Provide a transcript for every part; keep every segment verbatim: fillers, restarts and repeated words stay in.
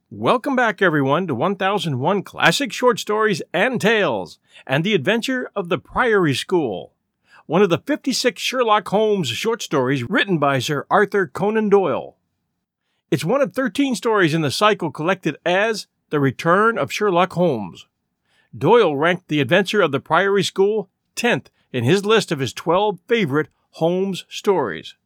Welcome back, everyone, to one thousand one Classic Short Stories and Tales and the Adventure of the Priory School, one of the fifty-six Sherlock Holmes short stories written by Sir Arthur Conan Doyle. It's one of thirteen stories in the cycle collected as The Return of Sherlock Holmes. Doyle ranked The Adventure of the Priory School tenth in his list of his twelve favorite Holmes stories.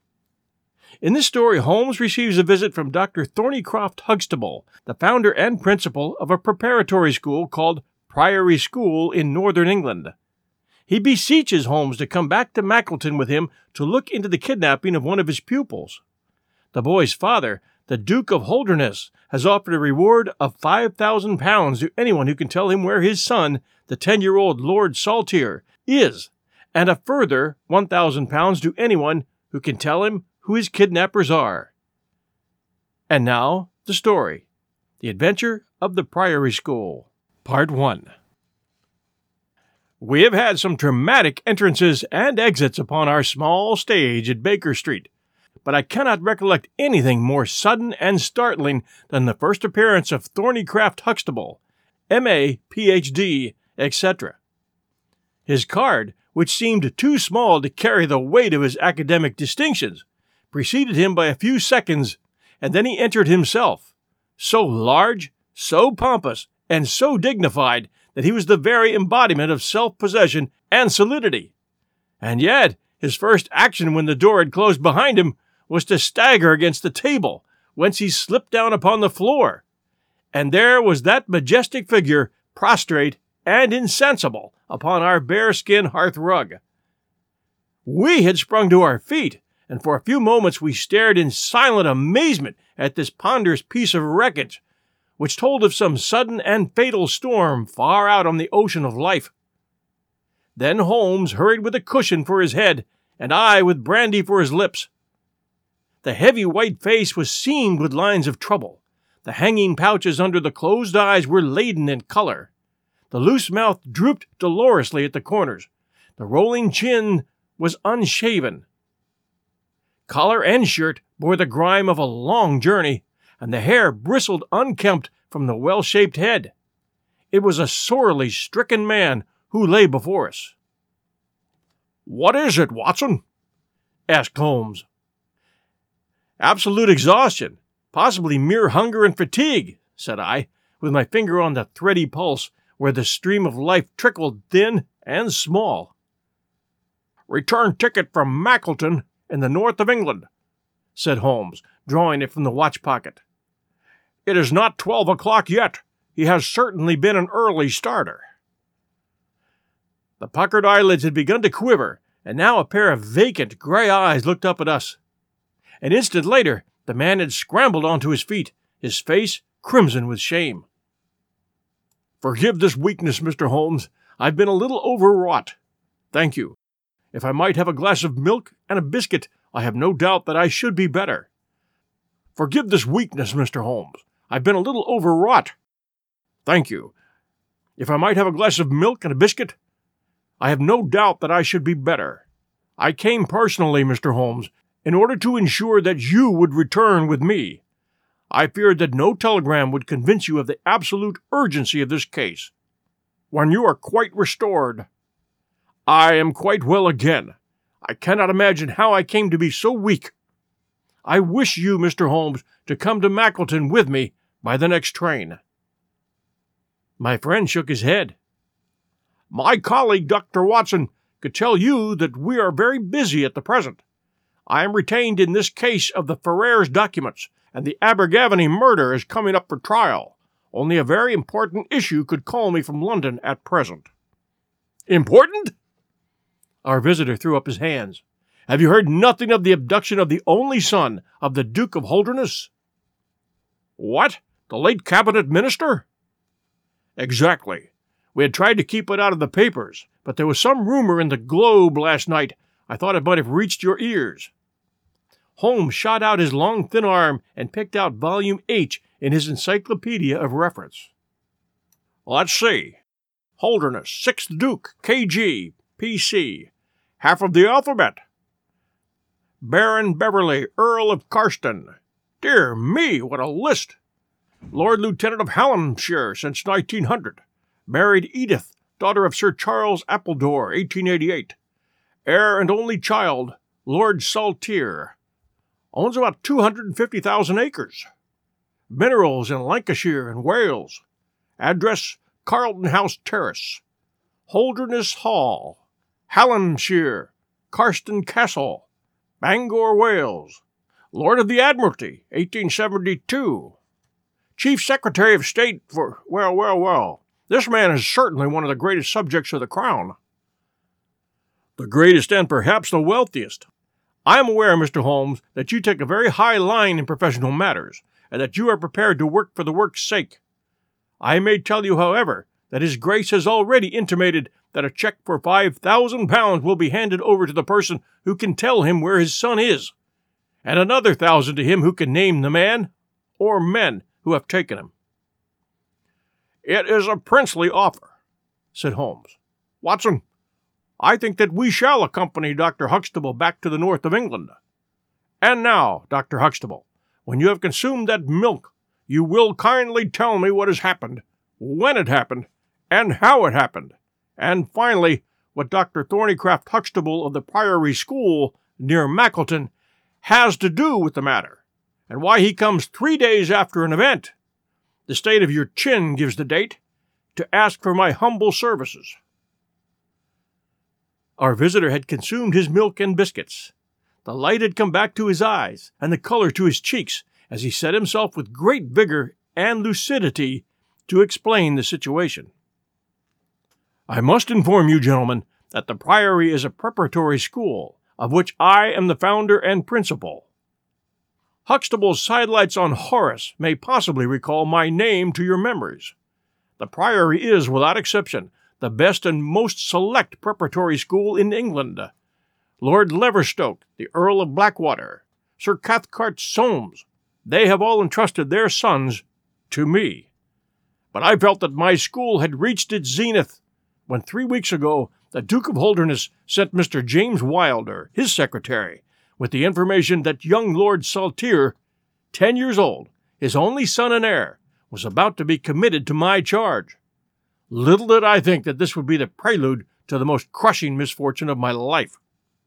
In this story, Holmes receives a visit from Doctor Thornycroft Huxtable, the founder and principal of a preparatory school called Priory School in northern England. He beseeches Holmes to come back to Mackleton with him to look into the kidnapping of one of his pupils. The boy's father, the Duke of Holderness, has offered a reward of five thousand pounds to anyone who can tell him where his son, the ten-year-old Lord Saltire, is, and a further one thousand pounds to anyone who can tell him who his kidnappers are. And now, the story. The Adventure of the Priory School. Part one. We have had some dramatic entrances and exits upon our small stage at Baker Street, but I cannot recollect anything more sudden and startling than the first appearance of Thornycroft Huxtable, M A, P H D, et cetera. His card, which seemed too small to carry the weight of his academic distinctions, preceded him by a few seconds, and then he entered himself, so large, so pompous, and so dignified that he was the very embodiment of self-possession and solidity. And yet, his first action when the door had closed behind him was to stagger against the table, whence he slipped down upon the floor. And there was that majestic figure, prostrate and insensible, upon our bearskin hearth rug. We had sprung to our feet, and for a few moments we stared in silent amazement at this ponderous piece of wreckage, which told of some sudden and fatal storm far out on the ocean of life. Then Holmes hurried with a cushion for his head, and I with brandy for his lips. The heavy white face was seamed with lines of trouble. The hanging pouches under the closed eyes were laden in color. The loose mouth drooped dolorously at the corners. The rolling chin was unshaven. Collar and shirt bore the grime of a long journey, and the hair bristled unkempt from the well-shaped head. It was a sorely stricken man who lay before us. "What is it, Watson?" asked Holmes. "Absolute exhaustion, possibly mere hunger and fatigue," said I, with my finger on the thready pulse where the stream of life trickled thin and small. "Return ticket from Mackleton, in the north of England," said Holmes, drawing it from the watch-pocket. "It is not twelve o'clock yet. He has certainly been an early starter." The puckered eyelids had begun to quiver, and now a pair of vacant gray eyes looked up at us. An instant later, the man had scrambled onto his feet, his face crimson with shame. "Forgive this weakness, Mister Holmes. I've been a little overwrought. Thank you. If I might have a glass of milk and a biscuit, I have no doubt that I should be better. Forgive this weakness, Mister Holmes. I've been a little overwrought. Thank you. If I might have a glass of milk and a biscuit, I have no doubt that I should be better. I came personally, Mister Holmes, in order to ensure that you would return with me. I feared that no telegram would convince you of the absolute urgency of this case. When you are quite restored..." "I am quite well again. I cannot imagine how I came to be so weak. I wish you, Mister Holmes, to come to Mackleton with me by the next train." My friend shook his head. "My colleague, Doctor Watson, could tell you that we are very busy at the present. I am retained in this case of the Ferrers documents, and the Abergavenny murder is coming up for trial. Only a very important issue could call me from London at present." "Important?" Our visitor threw up his hands. "Have you heard nothing of the abduction of the only son of the Duke of Holderness?" "What? The late cabinet minister?" "Exactly. We had tried to keep it out of the papers, but there was some rumor in the Globe last night. I thought it might have reached your ears." Holmes shot out his long thin arm and picked out volume H in his encyclopedia of reference. "Let's see. Holderness, sixth Duke, K G, P C. Half of the alphabet. Baron Beverley, Earl of Carston. Dear me, what a list! Lord Lieutenant of Hallamshire since nineteen hundred. Married Edith, daughter of Sir Charles Appledore, eighteen eighty-eight. Heir and only child, Lord Saltire. Owns about two hundred fifty thousand acres. Minerals in Lancashire and Wales. Address, Carlton House Terrace. Holderness Hall. Hallamshire. Carston Castle. Bangor, Wales. Lord of the Admiralty, eighteen seventy-two. Chief Secretary of State for, well, well, well. This man is certainly one of the greatest subjects of the crown. The greatest and perhaps the wealthiest. I am aware, Mister Holmes, that you take a very high line in professional matters, and that you are prepared to work for the work's sake. I may tell you, however, that His Grace has already intimated that a check for five thousand pounds will be handed over to the person who can tell him where his son is, and another thousand to him who can name the man or men who have taken him. It is a princely offer, said Holmes. Watson, I think that we shall accompany Doctor Huxtable back to the north of England. And now, Doctor Huxtable, when you have consumed that milk, you will kindly tell me what has happened, when it happened, and how it happened, and finally, what Doctor Thornycroft Huxtable of the Priory School near Mackleton has to do with the matter, and why he comes three days after an event, the state of your chin gives the date, to ask for my humble services. Our visitor had consumed his milk and biscuits. The light had come back to his eyes, and the color to his cheeks, as he set himself with great vigor and lucidity to explain the situation. I must inform you, gentlemen, that the Priory is a preparatory school, of which I am the founder and principal. Huxtable's sidelights on Horace may possibly recall my name to your memories. The Priory is, without exception, the best and most select preparatory school in England. Lord Leverstoke, the Earl of Blackwater, Sir Cathcart Soames, they have all entrusted their sons to me. But I felt that my school had reached its zenith when three weeks ago the Duke of Holderness sent Mister James Wilder, his secretary, with the information that young Lord Saltire, ten years old, his only son and heir, was about to be committed to my charge. Little did I think that this would be the prelude to the most crushing misfortune of my life.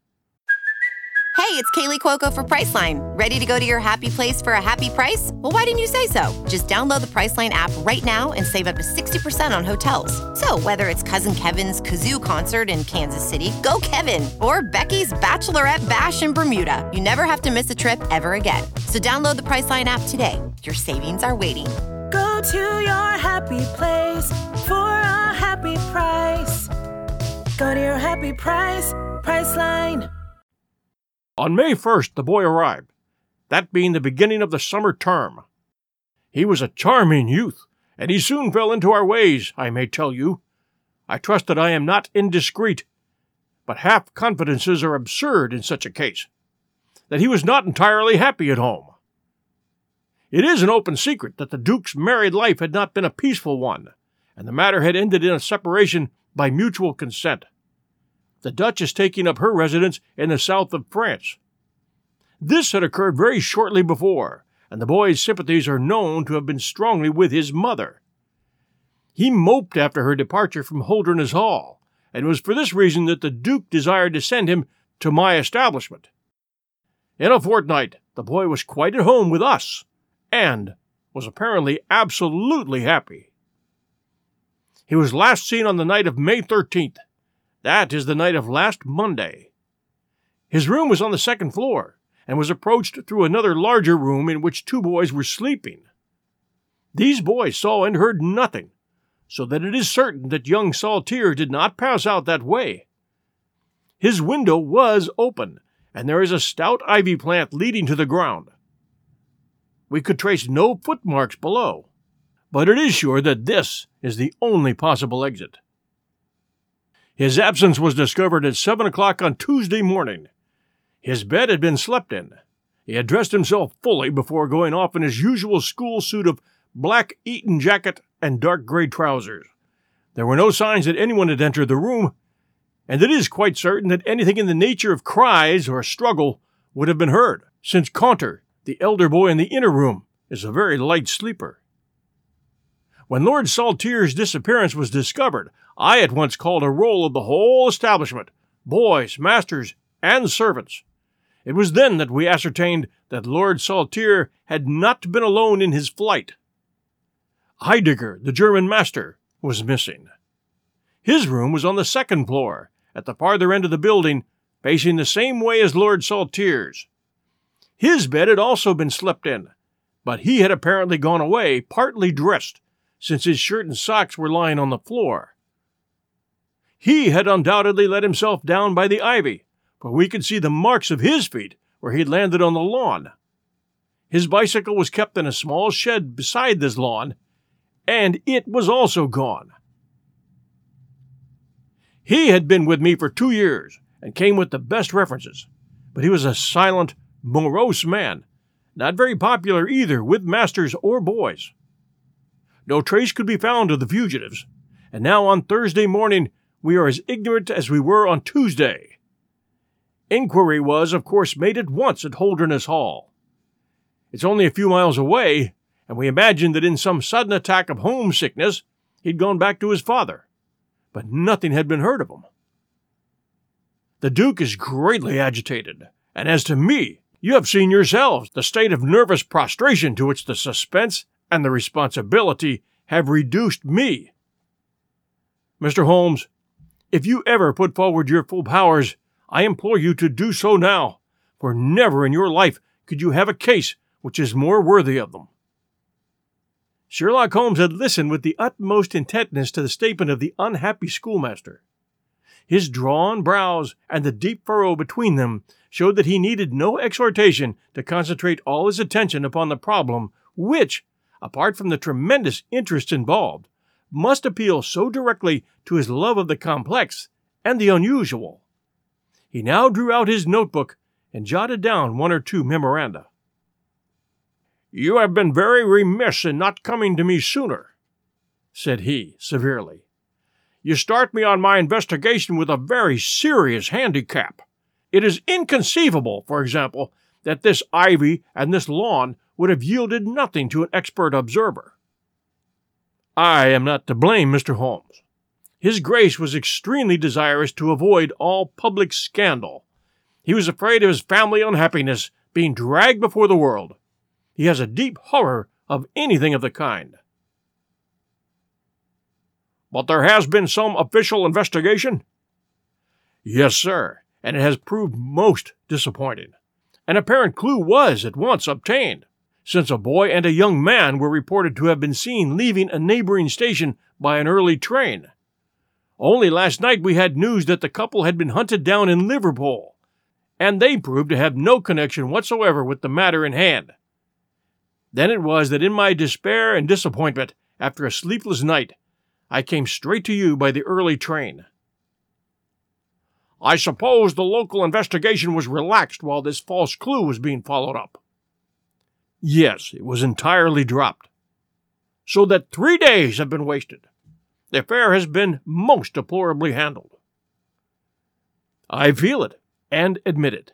Hey, it's Kaylee Cuoco for Priceline. Ready to go to your happy place for a happy price? Well, why didn't you say so? Just download the Priceline app right now and save up to sixty percent on hotels. So whether it's Cousin Kevin's Kazoo Concert in Kansas City, go Kevin, or Becky's Bachelorette Bash in Bermuda, you never have to miss a trip ever again. So download the Priceline app today. Your savings are waiting. Go to your happy place for a happy price. Go to your happy price, Priceline. On May first, the boy arrived, that being the beginning of the summer term. He was a charming youth, and he soon fell into our ways, I may tell you. I trust that I am not indiscreet, but half-confidences are absurd in such a case, that he was not entirely happy at home. It is an open secret that the Duke's married life had not been a peaceful one, and the matter had ended in a separation by mutual consent. The Duchess taking up her residence in the south of France. This had occurred very shortly before, and the boy's sympathies are known to have been strongly with his mother. He moped after her departure from Holderness Hall, and it was for this reason that the Duke desired to send him to my establishment. In a fortnight, the boy was quite at home with us, and was apparently absolutely happy. He was last seen on the night of May thirteenth. That is the night of last Monday. His room was on the second floor, and was approached through another larger room in which two boys were sleeping. These boys saw and heard nothing, so that it is certain that young Saltire did not pass out that way. His window was open, and there is a stout ivy plant leading to the ground. We could trace no footmarks below, but it is sure that this is the only possible exit. His absence was discovered at seven o'clock on Tuesday morning. His bed had been slept in. He had dressed himself fully before going off in his usual school suit of black Eton jacket and dark gray trousers. There were no signs that anyone had entered the room, and it is quite certain that anything in the nature of cries or a struggle would have been heard, since Caunter, the elder boy in the inner room, is a very light sleeper. When Lord Saltier's disappearance was discovered, I at once called a roll of the whole establishment, boys, masters, and servants. It was then that we ascertained that Lord Saltier had not been alone in his flight. Heidegger, the German master, was missing. His room was on the second floor, at the farther end of the building, facing the same way as Lord Saltier's. His bed had also been slept in, but he had apparently gone away partly dressed, since his shirt and socks were lying on the floor. He had undoubtedly let himself down by the ivy, for we could see the marks of his feet where he had landed on the lawn. His bicycle was kept in a small shed beside this lawn, and it was also gone. He had been with me for two years and came with the best references, but he was a silent, morose man, not very popular either with masters or boys. No trace could be found of the fugitives, and now on Thursday morning we are as ignorant as we were on Tuesday. Inquiry was, of course, made at once at Holderness Hall. It's only a few miles away, and we imagined that in some sudden attack of homesickness he'd gone back to his father, but nothing had been heard of him. The Duke is greatly agitated, and as to me, you have seen yourselves the state of nervous prostration to which the suspense and the responsibility have reduced me. Mister Holmes, if you ever put forward your full powers, I implore you to do so now, for never in your life could you have a case which is more worthy of them. Sherlock Holmes had listened with the utmost intentness to the statement of the unhappy schoolmaster. His drawn brows and the deep furrow between them showed that he needed no exhortation to concentrate all his attention upon the problem which, apart from the tremendous interests involved, must appeal so directly to his love of the complex and the unusual. He now drew out his notebook and jotted down one or two memoranda. "You have been very remiss in not coming to me sooner," said he, severely. "You start me on my investigation with a very serious handicap. It is inconceivable, for example, that this ivy and this lawn would have yielded nothing to an expert observer." "I am not to blame, Mister Holmes. His Grace was extremely desirous to avoid all public scandal. He was afraid of his family unhappiness being dragged before the world. He has a deep horror of anything of the kind." "But there has been some official investigation?" "Yes, sir, and it has proved most disappointing. An apparent clue was at once obtained, since a boy and a young man were reported to have been seen leaving a neighboring station by an early train. Only last night we had news that the couple had been hunted down in Liverpool, and they proved to have no connection whatsoever with the matter in hand. Then it was that in my despair and disappointment, after a sleepless night, I came straight to you by the early train." "I suppose the local investigation was relaxed while this false clue was being followed up?" "Yes, it was entirely dropped." "So that three days have been wasted. The affair has been most deplorably handled." "I feel it, and admit it."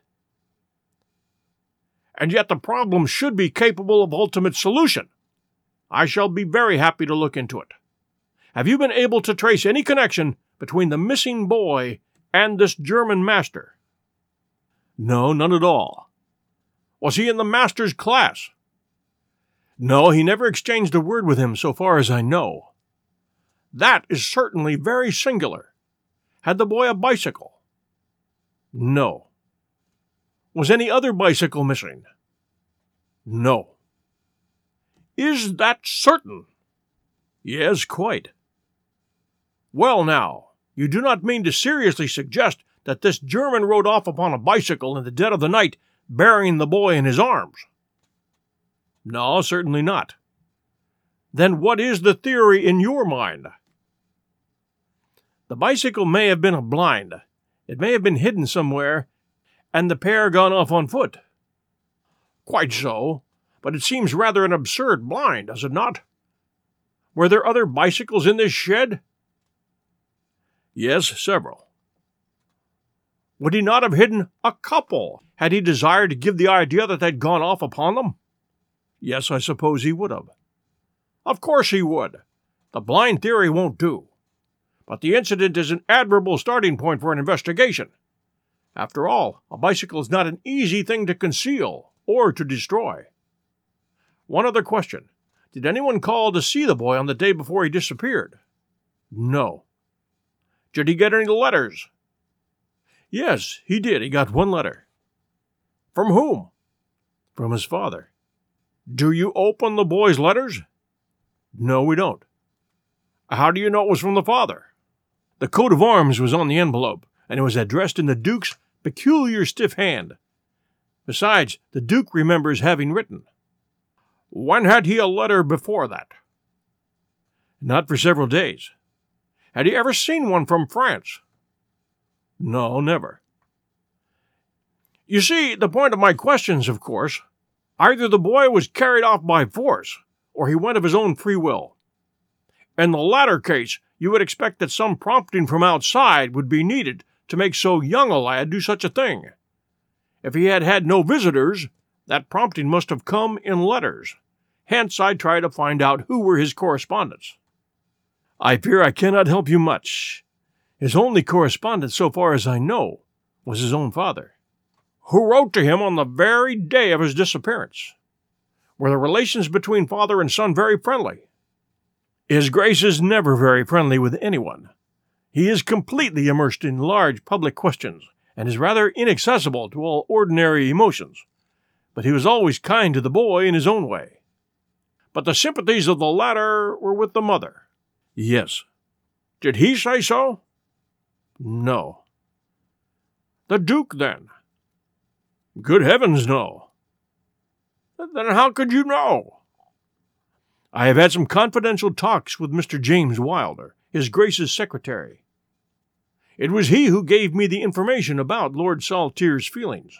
"And yet the problem should be capable of ultimate solution. I shall be very happy to look into it. Have you been able to trace any connection between the missing boy and this German master?" "No, none at all." "Was he in the master's class?" "No, he never exchanged a word with him so far as I know." "That is certainly very singular. Had the boy a bicycle?" "No." "Was any other bicycle missing?" "No." "Is that certain?" "Yes, quite." "Well, now, you do not mean to seriously suggest that this German rode off upon a bicycle in the dead of the night, bearing the boy in his arms?" "No, certainly not." "Then what is the theory in your mind?" "The bicycle may have been a blind. It may have been hidden somewhere, and the pair gone off on foot." "Quite so, but it seems rather an absurd blind, does it not? Were there other bicycles in this shed?" "Yes, several." "Would he not have hidden a couple, had he desired to give the idea that they'd gone off upon them?" "Yes, I suppose he would have." "Of course he would. The blind theory won't do. But the incident is an admirable starting point for an investigation. After all, a bicycle is not an easy thing to conceal or to destroy. One other question. Did anyone call to see the boy on the day before he disappeared? No. Did he get any letters? Yes, he did. He got one letter. From whom? From his father. Do you open the boy's letters? No, we don't. How do you know it was from the father? The coat of arms was on the envelope, and it was addressed in the Duke's peculiar stiff hand. Besides, the Duke remembers having written. When had he a letter before that? Not for several days. Had he ever seen one from France? No, never. You see, the point of my questions, of course, either the boy was carried off by force, or he went of his own free will. In the latter case, you would expect that some prompting from outside would be needed to make so young a lad do such a thing. If he had had no visitors, that prompting must have come in letters. Hence, I try to find out who were his correspondents. I fear I cannot help you much. His only correspondent, so far as I know, was his own father, who wrote to him on the very day of his disappearance. Were the relations between father and son very friendly? His Grace is never very friendly with anyone. He is completely immersed in large public questions, and is rather inaccessible to all ordinary emotions. But he was always kind to the boy in his own way. But the sympathies of the latter were with the mother. Yes. Did he say so? No. The Duke, then? Good heavens, no. Then how could you know? I have had some confidential talks with Mister James Wilder, His Grace's secretary. It was he who gave me the information about Lord Saltire's feelings.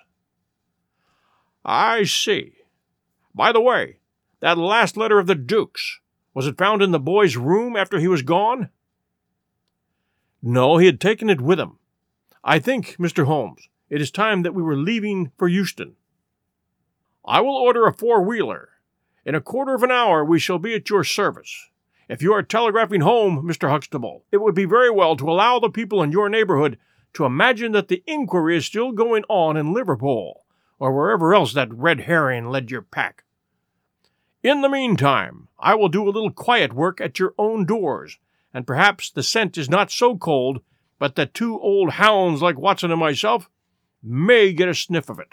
I see. By the way, that last letter of the Duke's, was it found in the boy's room after he was gone? No, he had taken it with him. I think, Mister Holmes, it is time that we were leaving for Euston. I will order a four-wheeler. In a quarter of an hour we shall be at your service. If you are telegraphing home, Mister Huxtable, it would be very well to allow the people in your neighborhood to imagine that the inquiry is still going on in Liverpool, or wherever else that red herring led your pack. In the meantime, I will do a little quiet work at your own doors, and perhaps the scent is not so cold, but that two old hounds like Watson and myself may get a sniff of it.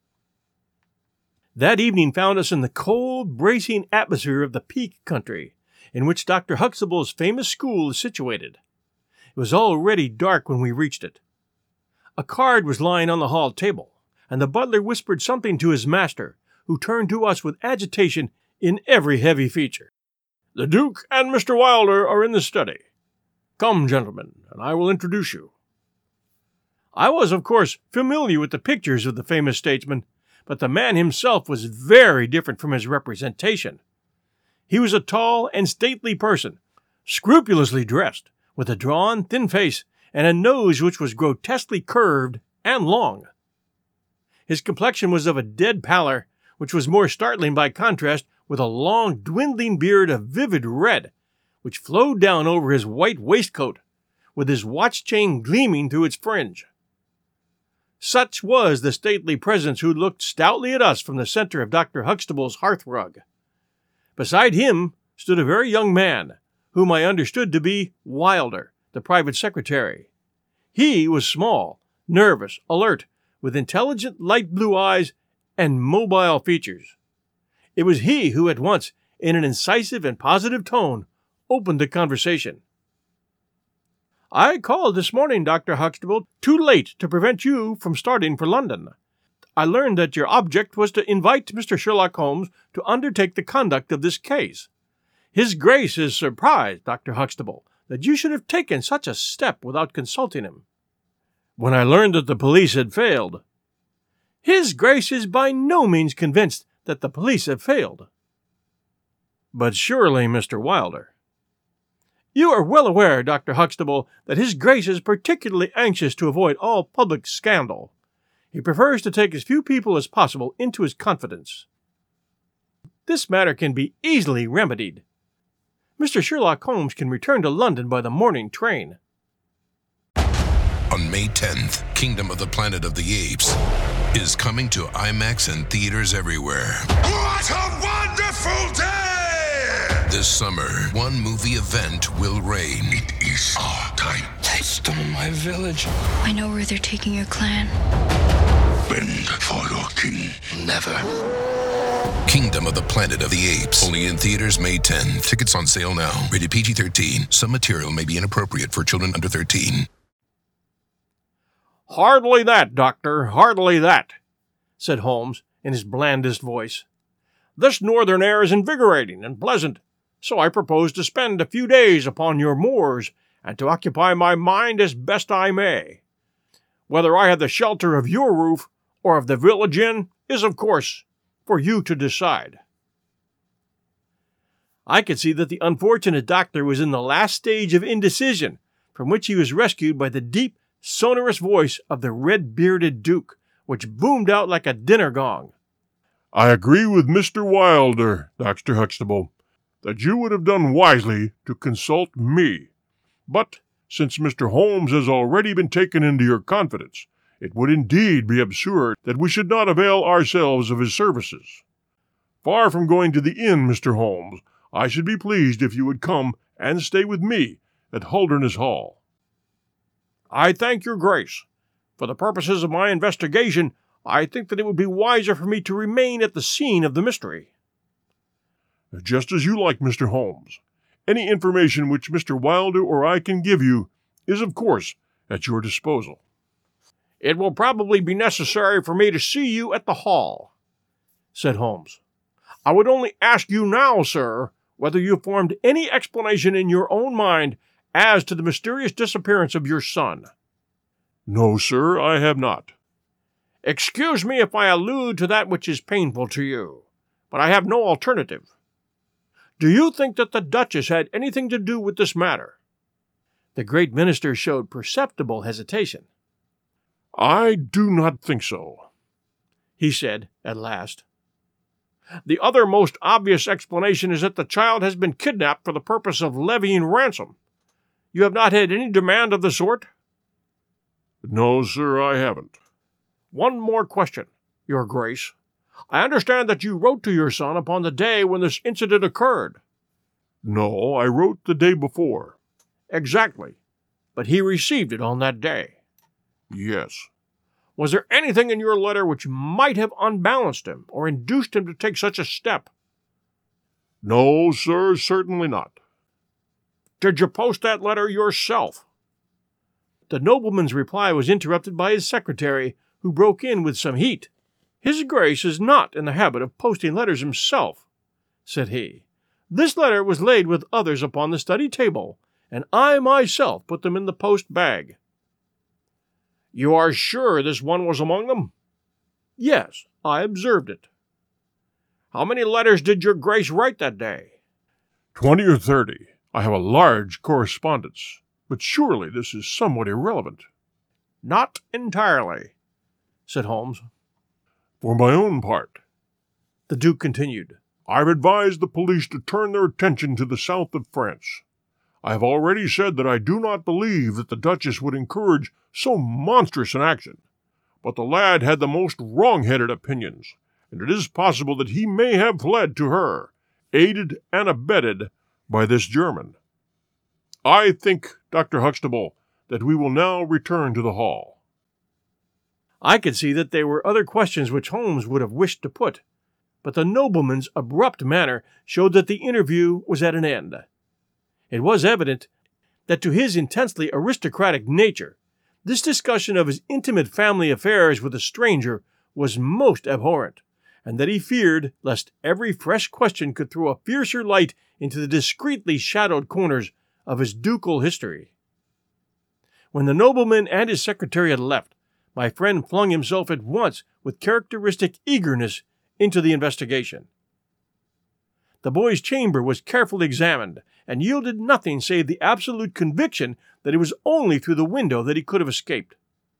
That evening found us in the cold, bracing atmosphere of the Peak country, in which Doctor Huxtable's famous school is situated. It was already dark when we reached it. A card was lying on the hall table, and the butler whispered something to his master, who turned to us with agitation in every heavy feature. The Duke and Mister Wilder are in the study. Come, gentlemen, and I will introduce you. I was, of course, familiar with the pictures of the famous statesman, but the man himself was very different from his representation. He was a tall and stately person, scrupulously dressed, with a drawn, thin face and a nose which was grotesquely curved and long. His complexion was of a dead pallor, which was more startling by contrast with a long, dwindling beard of vivid red, which flowed down over his white waistcoat, with his watch chain gleaming through its fringe. Such was the stately presence who looked stoutly at us from the center of Doctor Huxtable's hearth-rug. Beside him stood a very young man, whom I understood to be Wilder, the private secretary. He was small, nervous, alert, with intelligent light blue eyes and mobile features. It was he who at once, in an incisive and positive tone, opened the conversation. I called this morning, Doctor Huxtable, too late to prevent you from starting for London. I learned that your object was to invite Mister Sherlock Holmes to undertake the conduct of this case. His Grace is surprised, Doctor Huxtable, that you should have taken such a step without consulting him. When I learned that the police had failed, His Grace is by no means convinced that the police have failed. But surely, Mister Wilder. You are well aware, Doctor Huxtable, that His Grace is particularly anxious to avoid all public scandal. He prefers to take as few people as possible into his confidence. This matter can be easily remedied. Mister Sherlock Holmes can return to London by the morning train. On May tenth, Kingdom of the Planet of the Apes is coming to IMAX and theaters everywhere. What a wonderful day! This summer, one movie event will reign. It is our time. They stole my village. I know where they're taking your clan. Bend for your king. Never. Kingdom of the Planet of the Apes. Only in theaters May tenth. Tickets on sale now. Rated P G thirteen. Some material may be inappropriate for children under thirteen. "Hardly that, Doctor, hardly that," said Holmes in his blandest voice. "This northern air is invigorating and pleasant, so I propose to spend a few days upon your moors and to occupy my mind as best I may. Whether I have the shelter of your roof or of the village inn is, of course, for you to decide." I could see that the unfortunate doctor was in the last stage of indecision, from which he was rescued by the deep, sonorous voice of the red-bearded Duke, which boomed out like a dinner gong. "I agree with Mister Wilder, Doctor Huxtable, that you would have done wisely to consult me. But since Mister Holmes has already been taken into your confidence, it would indeed be absurd that we should not avail ourselves of his services. Far from going to the inn, Mister Holmes, I should be pleased if you would come and stay with me at Holderness Hall." "I thank your grace. For the purposes of my investigation, I think that it would be wiser for me to remain at the scene of the mystery." "Just as you like, Mister Holmes. Any information which Mister Wilder or I can give you is, of course, at your disposal." "It will probably be necessary for me to see you at the hall," said Holmes. "I would only ask you now, sir, whether you formed any explanation in your own mind as to the mysterious disappearance of your son." "No, sir, I have not." "Excuse me if I allude to that which is painful to you, but I have no alternative. Do you think that the Duchess had anything to do with this matter?" The great minister showed perceptible hesitation. "I do not think so," he said at last. "The other most obvious explanation is that the child has been kidnapped for the purpose of levying ransom. You have not had any demand of the sort?" "No, sir, I haven't." "One more question, Your Grace. I understand that you wrote to your son upon the day when this incident occurred." "No, I wrote the day before." "Exactly. But he received it on that day." "Yes." "Was there anything in your letter which might have unbalanced him or induced him to take such a step?" "No, sir, certainly not." "Did you post that letter yourself?" The nobleman's reply was interrupted by his secretary, who broke in with some heat. "His Grace is not in the habit of posting letters himself," said he. "This letter was laid with others upon the study table, and I myself put them in the post bag." "You are sure this one was among them?" "Yes, I observed it." "How many letters did your Grace write that day?" Twenty or thirty. I have a large correspondence, but surely this is somewhat irrelevant." "Not entirely," said Holmes. "For my own part," the Duke continued, "I've advised the police to turn their attention to the south of France. I have already said that I do not believe that the Duchess would encourage so monstrous an action, but the lad had the most wrong-headed opinions, and it is possible that he may have fled to her, aided and abetted by this German. I think, Doctor Huxtable, that we will now return to the hall." I could see that there were other questions which Holmes would have wished to put, but the nobleman's abrupt manner showed that the interview was at an end. It was evident that to his intensely aristocratic nature, this discussion of his intimate family affairs with a stranger was most abhorrent, and that he feared lest every fresh question could throw a fiercer light into the discreetly shadowed corners of his ducal history. When the nobleman and his secretary had left, my friend flung himself at once with characteristic eagerness into the investigation. The boy's chamber was carefully examined, and yielded nothing save the absolute conviction that it was only through the window that he could have escaped.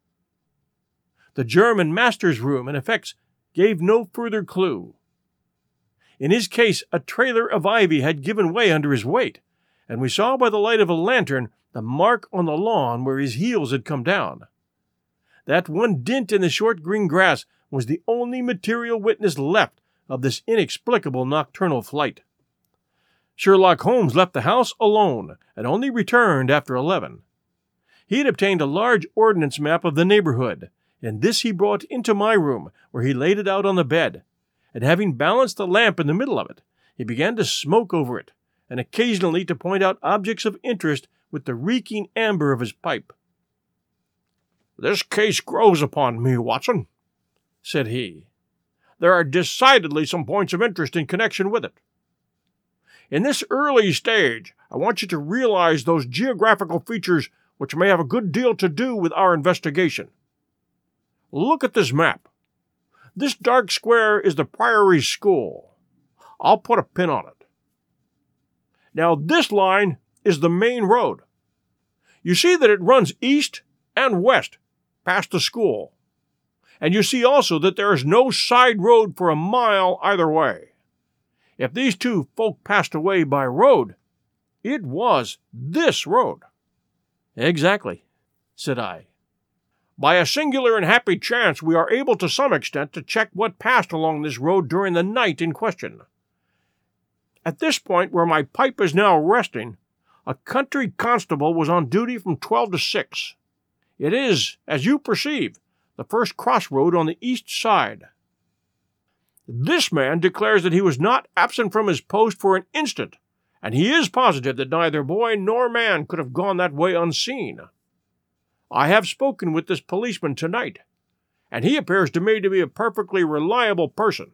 The German master's room and effects gave no further clue. In his case, a trailer of ivy had given way under his weight, and we saw by the light of a lantern the mark on the lawn where his heels had come down. That one dint in the short green grass was the only material witness left of this inexplicable nocturnal flight. Sherlock Holmes left the house alone and only returned after eleven. He had obtained a large ordnance map of the neighborhood, and this he brought into my room, where he laid it out on the bed, and having balanced the lamp in the middle of it, he began to smoke over it, and occasionally to point out objects of interest with the reeking amber of his pipe. "This case grows upon me, Watson," said he. "There are decidedly some points of interest in connection with it. In this early stage, I want you to realize those geographical features which may have a good deal to do with our investigation. Look at this map. This dark square is the Priory School. I'll put a pin on it. Now this line is the main road. You see that it runs east and west past the school. And you see also that there is no side road for a mile either way. If these two folk passed away by road, it was this road." "Exactly," said I. "By a singular and happy chance, we are able to some extent to check what passed along this road during the night in question. At this point where my pipe is now resting, a country constable was on duty from twelve to six. It is, as you perceive, the first crossroad on the east side. This man declares that he was not absent from his post for an instant, and he is positive that neither boy nor man could have gone that way unseen. I have spoken with this policeman tonight, and he appears to me to be a perfectly reliable person.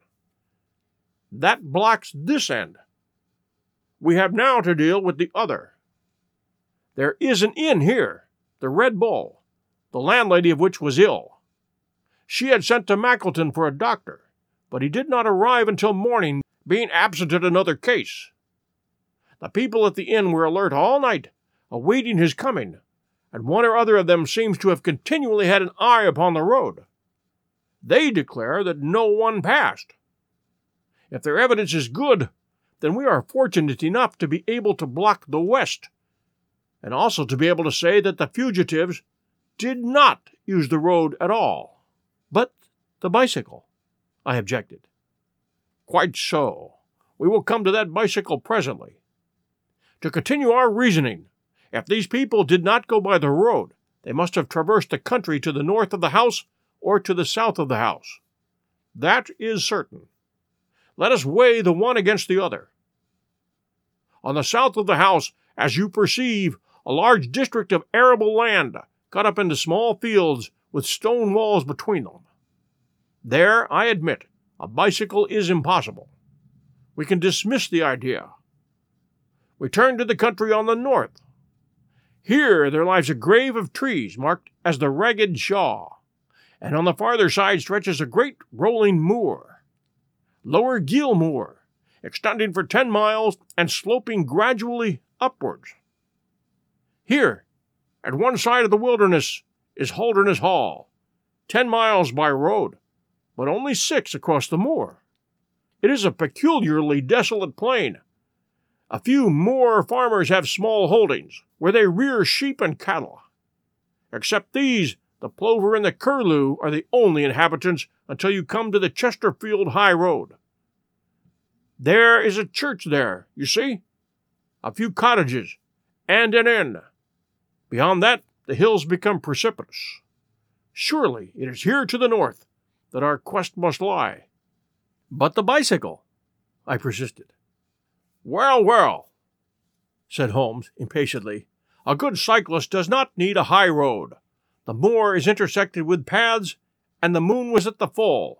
That blocks this end. We have now to deal with the other. There is an inn here, the Red Bull, the landlady of which was ill. She had sent to Mackleton for a doctor, but he did not arrive until morning, being absent at another case. The people at the inn were alert all night, awaiting his coming, and one or other of them seems to have continually had an eye upon the road. They declare that no one passed. If their evidence is good, then we are fortunate enough to be able to block the west, and also to be able to say that the fugitives did not use the road at all." "But the bicycle," I objected. "Quite so. We will come to that bicycle presently. To continue our reasoning, if these people did not go by the road, they must have traversed the country to the north of the house or to the south of the house. That is certain. Let us weigh the one against the other. On the south of the house, as you perceive, a large district of arable land cut up into small fields with stone walls between them. There, I admit, a bicycle is impossible. We can dismiss the idea. We turn to the country on the north. Here there lies a grave of trees marked as the Ragged Shaw, and on the farther side stretches a great rolling moor, Lower Gill Moor, extending for ten miles and sloping gradually upwards. Here, at one side of the wilderness, is Holderness Hall, ten miles by road, but only six across the moor. It is a peculiarly desolate plain. A few moor farmers have small holdings, where they rear sheep and cattle. Except these, the plover and the curlew are the only inhabitants until you come to the Chesterfield High Road. There is a church there, you see, a few cottages, and an inn. Beyond that, the hills become precipitous. Surely it is here to the north that our quest must lie." "But the bicycle," I persisted. "Well, well," said Holmes impatiently, "a good cyclist does not need a high road. The moor is intersected with paths, and the moon was at the full.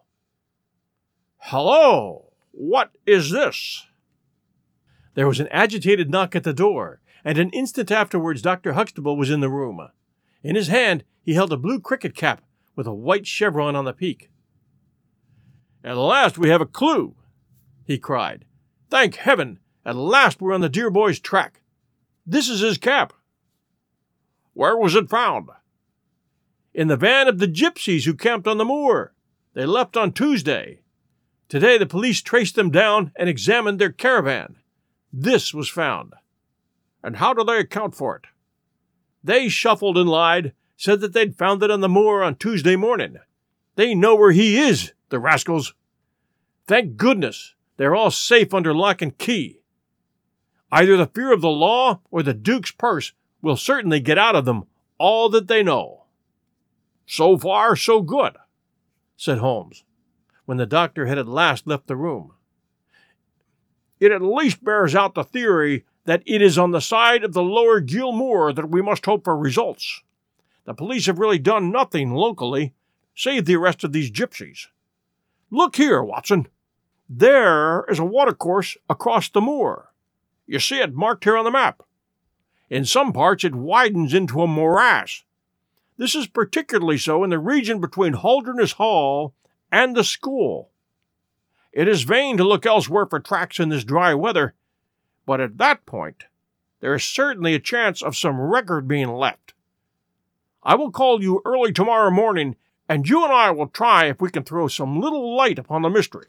Hello! What is this?" There was an agitated knock at the door, and an instant afterwards Doctor Huxtable was in the room. In his hand he held a blue cricket cap with a white chevron on the peak. "At last we have a clue," he cried. "Thank heaven! At last we're on the dear boy's track. This is his cap." "Where was it found?" "In the van of the gypsies who camped on the moor. They left on Tuesday. Today the police traced them down and examined their caravan. This was found." And how do they account for it? They shuffled and lied, said that they'd found it on the moor on Tuesday morning. They know where he is, the rascals. Thank goodness they're all safe under lock and key. Either the fear of the law or the Duke's purse will certainly get out of them all that they know. So far, so good, said Holmes, when the doctor had at last left the room. It at least bears out the theory that it is on the side of the lower Gil Moor that we must hope for results. The police have really done nothing locally, save the arrest of these gypsies. Look here, Watson. There is a watercourse across the moor. You see it marked here on the map. In some parts it widens into a morass. This is particularly so in the region between Holderness Hall and the school. It is vain to look elsewhere for tracks in this dry weather, but at that point there is certainly a chance of some record being left. I will call you early tomorrow morning, and you and I will try if we can throw some little light upon the mystery.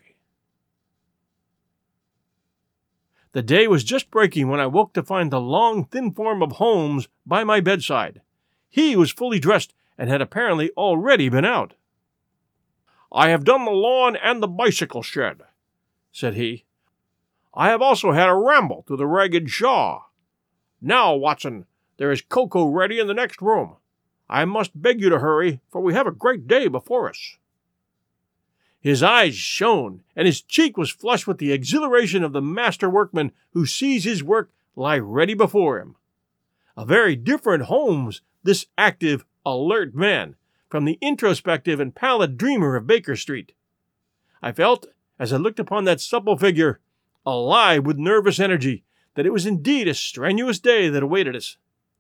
The day was just breaking when I woke to find the long, thin form of Holmes by my bedside. He was fully dressed and had apparently already been out. I have done the lawn and the bicycle shed, said he. I have also had a ramble through the Ragged Shaw. Now, Watson, there is cocoa ready in the next room. I must beg you to hurry, for we have a great day before us. His eyes shone, and his cheek was flushed with the exhilaration of the master workman who sees his work lie ready before him. A very different Holmes, this active, alert man, from the introspective and pallid dreamer of Baker Street. I felt, as I looked upon that supple figure, alive with nervous energy, that it was indeed a strenuous day that awaited us.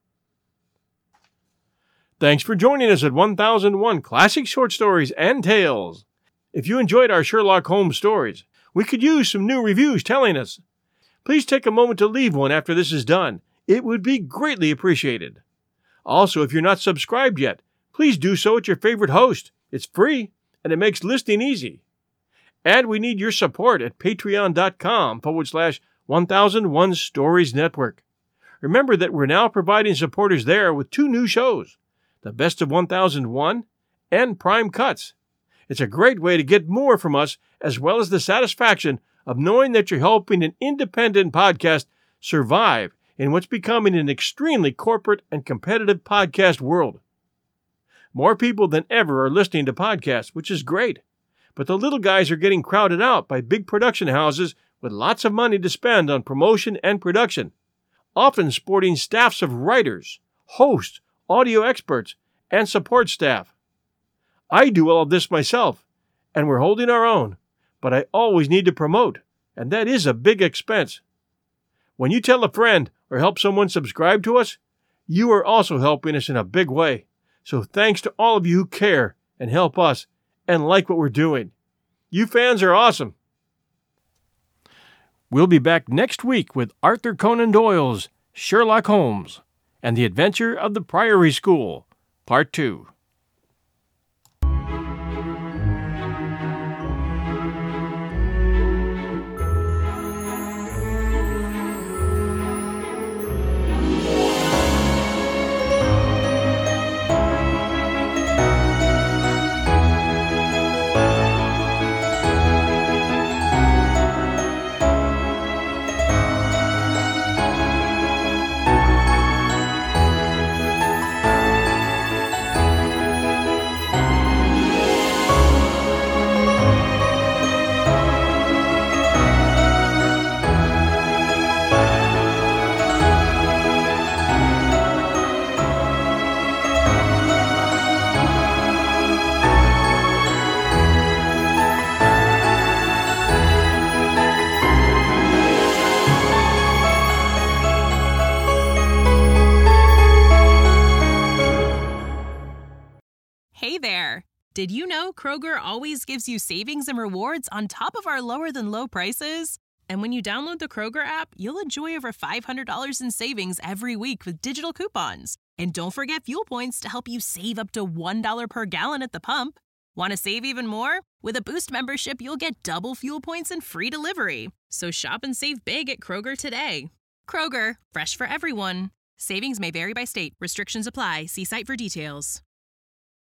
Thanks for joining us at one thousand one Classic Short Stories and Tales. If you enjoyed our Sherlock Holmes stories, we could use some new reviews telling us. Please take a moment to leave one after this is done. It would be greatly appreciated. Also, if you're not subscribed yet, please do so at your favorite host. It's free, and it makes listening easy. And we need your support at patreon.com forward slash 1001 Stories Network. Remember that we're now providing supporters there with two new shows, The Best of one thousand one and Prime Cuts. It's a great way to get more from us, as well as the satisfaction of knowing that you're helping an independent podcast survive in what's becoming an extremely corporate and competitive podcast world. More people than ever are listening to podcasts, which is great. But the little guys are getting crowded out by big production houses with lots of money to spend on promotion and production, often sporting staffs of writers, hosts, audio experts, and support staff. I do all of this myself, and we're holding our own, but I always need to promote, and that is a big expense. When you tell a friend or help someone subscribe to us, you are also helping us in a big way. So thanks to all of you who care and help us and like what we're doing. You fans are awesome. We'll be back next week with Arthur Conan Doyle's Sherlock Holmes and the Adventure of the Priory School, Part two. Hey there! Did you know Kroger always gives you savings and rewards on top of our lower-than-low prices? And when you download the Kroger app, you'll enjoy over five hundred dollars in savings every week with digital coupons. And don't forget fuel points to help you save up to one dollar per gallon at the pump. Want to save even more? With a Boost membership, you'll get double fuel points and free delivery. So shop and save big at Kroger today. Kroger, fresh for everyone. Savings may vary by state. Restrictions apply. See site for details.